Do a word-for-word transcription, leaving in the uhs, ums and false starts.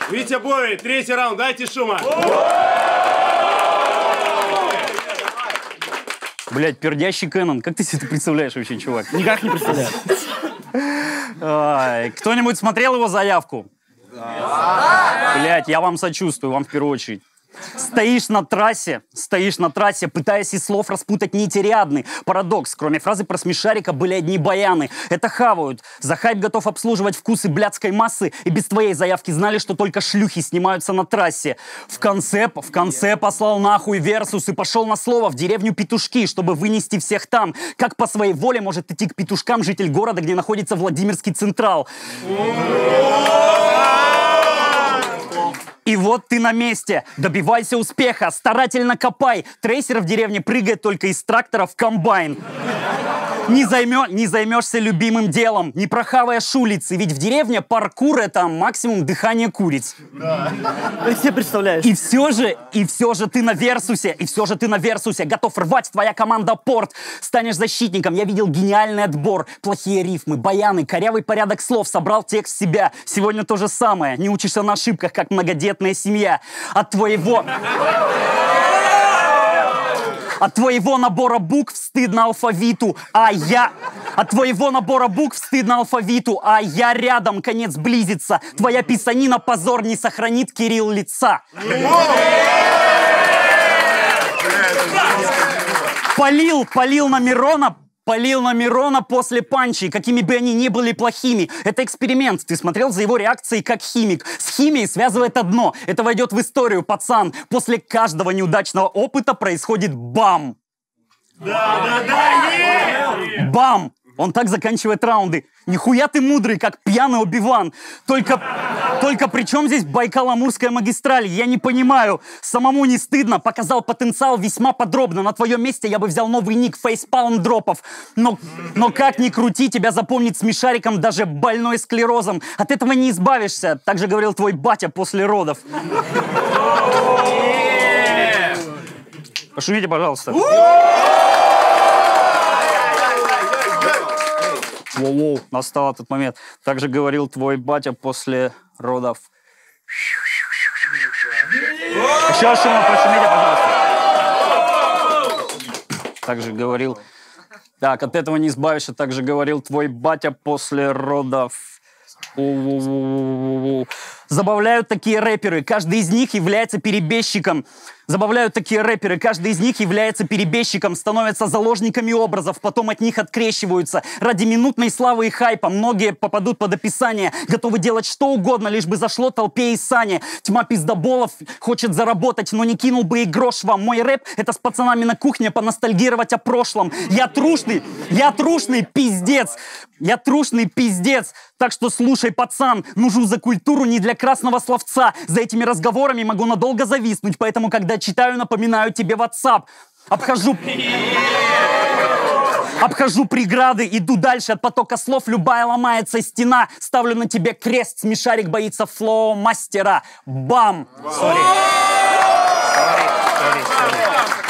Витя Бой, третий раунд, дайте шума. Блять, пердящий Кэнон. Как ты себе это представляешь вообще, чувак? Никак не представляю. Кто-нибудь смотрел его заявку? Да. Блять, я вам сочувствую, вам в первую очередь. Стоишь на трассе, стоишь на трассе, пытаясь из слов распутать нити рядны. Парадокс, кроме фразы про смешарика были одни баяны. Это хавают. За хайп готов обслуживать вкусы блядской массы. И без твоей заявки знали, что только шлюхи снимаются на трассе. В конце, в конце послал нахуй версус и пошел на слово в деревню Петушки, чтобы вынести всех там. Как по своей воле может идти к петушкам житель города, где находится Владимирский Централ? И вот ты на месте. Добивайся успеха, старательно копай. Трейсер в деревне прыгает только из трактора в комбайн. Не, займе, не займешься любимым делом, не прохаваешь улицы, ведь в деревне паркур — это максимум дыхания куриц. Да. Как себе представляешь? И все же, и все же ты на Версусе, и все же ты на Версусе, готов рвать твоя команда порт. Станешь защитником, я видел гениальный отбор, плохие рифмы, баяны, корявый порядок слов, собрал текст в себя. Сегодня то же самое, не учишься на ошибках, как многодетная семья. От твоего... От твоего набора букв стыдно алфавиту, а я... От твоего набора букв стыдно алфавиту, а я рядом, конец близится. Твоя писанина позор не сохранит Кирилл лица. Полил, полил на Мирона... Полил на Мирона после панчей, какими бы они ни были плохими. Это эксперимент. Ты смотрел за его реакцией как химик. С химией связывает одно. Это войдет в историю, пацан. После каждого неудачного опыта происходит бам. Да, да, да, бам. Он так заканчивает раунды. Нихуя ты мудрый, как пьяный Оби-Ван. Только, только при чем здесь Байкало-Амурская магистраль? Я не понимаю. Самому не стыдно. Показал потенциал весьма подробно. На твоем месте я бы взял новый ник фейспалм дропов. Но, но как ни крути, тебя запомнит смешариком даже больной склерозом. От этого не избавишься. Так же говорил твой батя после родов. Пошумите, пожалуйста. Воу-воу, настал этот момент. Так же говорил твой батя после родов. Еще шумно, пошумите, пожалуйста. Так же говорил... Так, от этого не избавишься. Так же говорил твой батя после родов. Забавляют такие рэперы. Каждый из них является перебежчиком. Забавляют такие рэперы. Каждый из них является перебежчиком, становятся заложниками образов, потом от них открещиваются. Ради минутной славы и хайпа многие попадут под описание, готовы делать что угодно, лишь бы зашло толпе и сане. Тьма пиздоболов хочет заработать, но не кинул бы и грош вам. Мой рэп — это с пацанами на кухне поностальгировать о прошлом. Я трушный, я трушный пиздец. Я трушный пиздец. Так что слушай, пацан, нужу за культуру не для красного словца. За этими разговорами могу надолго зависнуть, поэтому, когда читаю, напоминаю тебе WhatsApp. Обхожу... Обхожу преграды, иду дальше от потока слов, любая ломается стена. Ставлю на тебе крест, смешарик боится флоу-мастера. Бам! Сори.